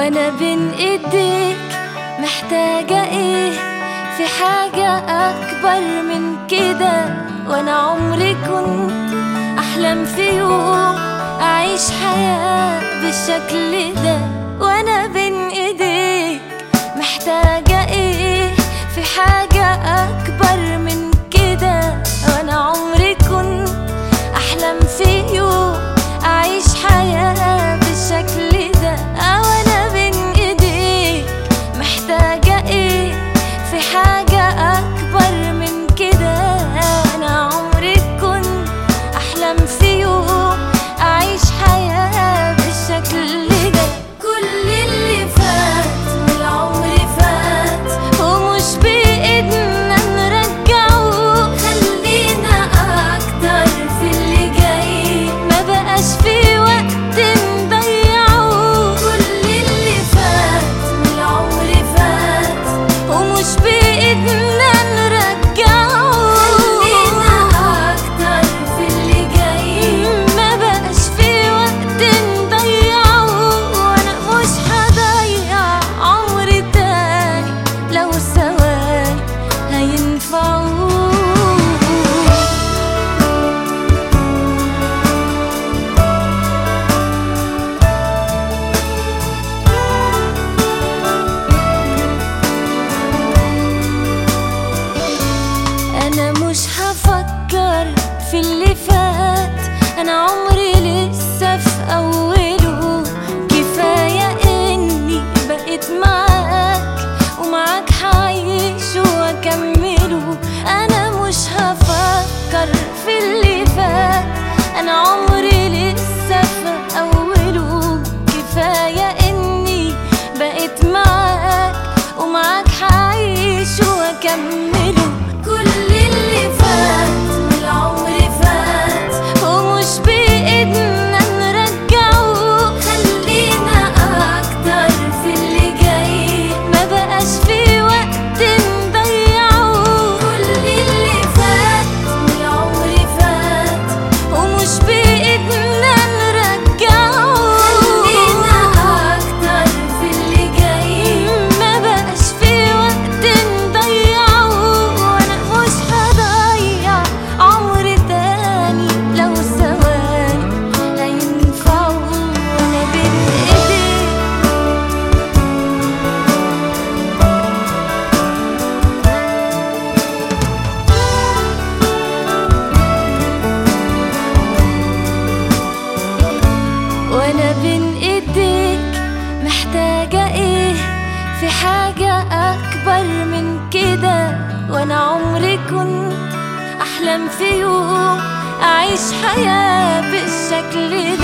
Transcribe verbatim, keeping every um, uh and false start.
وانا بين ايديك محتاجة ايه؟ في حاجة اكبر من كده. وانا عمري كنت احلم في يوم اعيش حياة بالشكل ده. وانا بين ايديك محتاجة ايه؟ في حاجة اكبر من كده. وانا عمري كنت احلم في يوم اعيش حياة بالشكل ده. وانا بين ايديك محتاجة ايه؟ في حاجة اكبر من كده. وانا عمري كنت احلم في يوم اعيش حياة بالشكل ده. كل اللي فات من العمر فات ومش بايدنا نرجعه. خلينا اكتر في اللي جاي، ما بقاش في وقت نضيعه. كل اللي فات من العمر فات ومش بايدنا نرجعه. خلينا اكتر في اللي جاي، ما بقاش في وقت نضيعه. وانا مش هضيع عمري تاني لو ثواني هينفعوا. أنا مش هفكر في اللي فات، أنا عمري لسه في أوله. كفاية إني بقيت معاك ومعاك هعيش وأكمله. أنا مش هفكر في اللي فات، أنا عمري لسه في أوله. كفاية إني بقيت معاك ومعاك هعيش وأكمله. كل اللي فات من العمر فات ومش بإيدنا نرجعه. خلينا أكتر في اللي جاي، ما بقاش في وقت نضيعه. كل اللي فات من العمر فات ومش بإيدنا نرجعه. خلينا أكتر في اللي جاي، ما بقاش في وقت نضيعه. وانا مش هضيع عمري تاني لو ثواني هينفعوا. وانا بين ايديك وانا بين ايديك محتاجة ايه؟ في حاجة اكبر من كده. وانا عمري كنت احلم في يوم اعيش حياة بالشكل